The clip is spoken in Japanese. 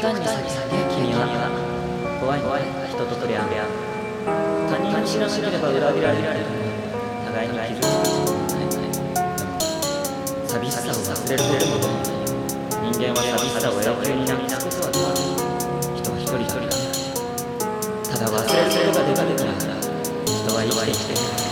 端に先君は怖いので人と取り合う他人に知らなければ裏切られる互いに傷つく寂しさを忘れることもない人間は寂しさを永久になくすことはできない人は一人一人だただ忘れることができるから人は生きてきている